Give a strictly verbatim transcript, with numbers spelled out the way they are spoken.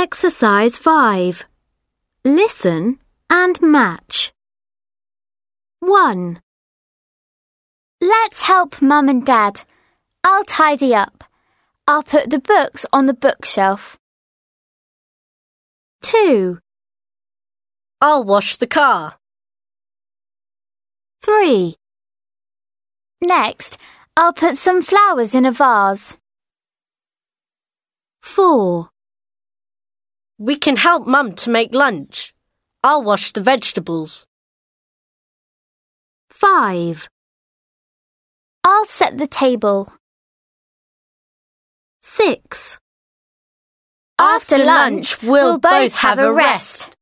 Exercise five. Listen and match. one. Let's help Mum and Dad. I'll tidy up. I'll put the books on the bookshelf. two. I'll wash the car. three. Next, I'll put some flowers in a vase. four. We can help Mum to make lunch. I'll wash the vegetables. five. I'll set the table. six. After lunch, we'll both have a rest.